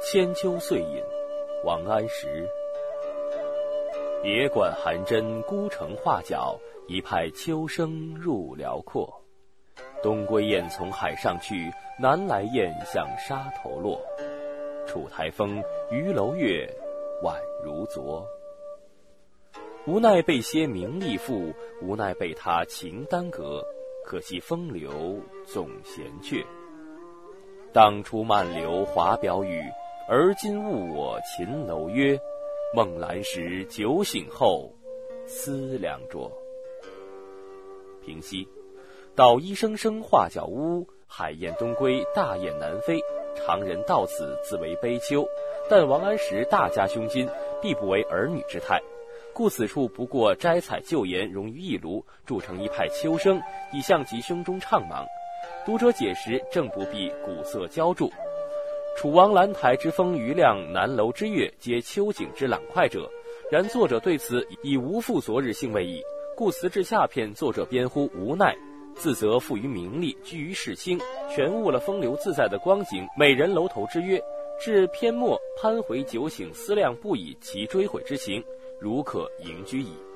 千秋岁隐，王安石。别馆寒针孤城画角，一派秋声入辽阔。东归雁从海上去，南来雁向沙头落。楚台风，渔楼月，宛如昨。无奈被些名利负，无奈被他情耽搁。可惜风流总闲却。当初漫流华表语，而今误我秦楼约。梦阑时，酒醒后，思量着。平息。捣衣声声画角呜，海雁东归，大雁南飞。常人到此自为悲秋，但王安石大家胸襟，必不为儿女之态。故此处不过摘采旧言，融于一炉，铸成一派秋声，以向其胸中怅茫。读者解时，正不必古色浇筑。楚王兰台之风余亮，南楼之月，皆秋景之朗快者。然作者对此已无复昨日兴味矣，故词至下片，作者边呼无奈，自责负于名利，居于世卿，全误了风流自在的光景，美人楼头之约。至篇末，攀回酒醒，思量不已其追悔之情，如可迎居矣。